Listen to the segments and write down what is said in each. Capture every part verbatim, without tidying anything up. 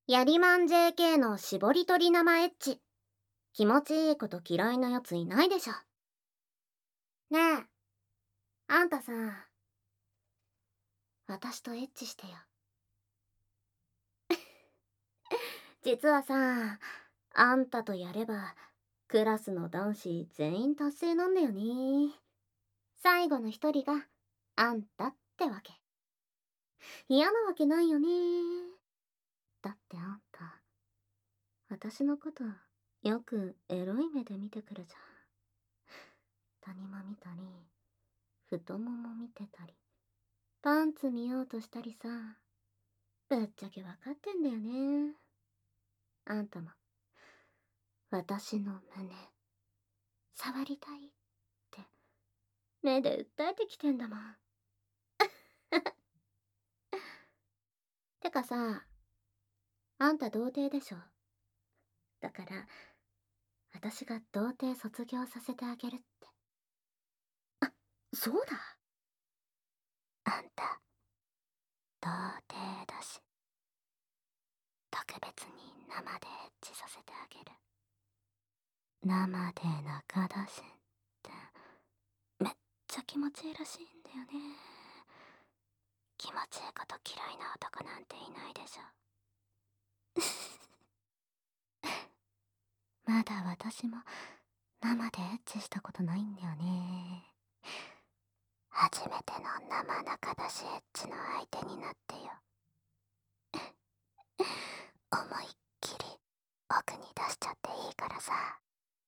やりまん ジェーケー の絞り取り生エッチ。気持ちいいこと嫌いなやついないでしょ。ねえ、あんたさ、私とエッチしてよ。実はさ、あんたとやれば、クラスの男子全員達成なんだよね。最後の一人が、あんたってわけ。嫌なわけないよね。だってあんた、私のこと、よくエロい目で見てくるじゃん。谷間見たり、太もも見てたり、パンツ見ようとしたりさ、ぶっちゃけわかってんだよね。あんたも、私の胸、触りたいって、目で訴えてきてんだもん。てかさ、あんた童貞でしょ。だから、私が童貞卒業させてあげるって。あ、そうだ。あんた、童貞だし、特別に生でエッチさせてあげる。生で中出しって、めっちゃ気持ちいいらしいんだよね。気持ちいいこと嫌いな男なんていないでしょ。まだ私も生でエッチしたことないんだよね。初めての生中出しエッチの相手になってよ。思いっきり奥に出しちゃっていいからさ。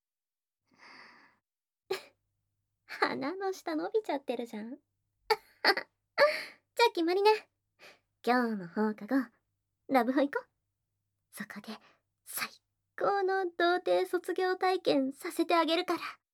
鼻の下伸びちゃってるじゃん。じゃあ決まりね。今日の放課後、ラブホ行こう。そこで最高の童貞卒業体験させてあげるから。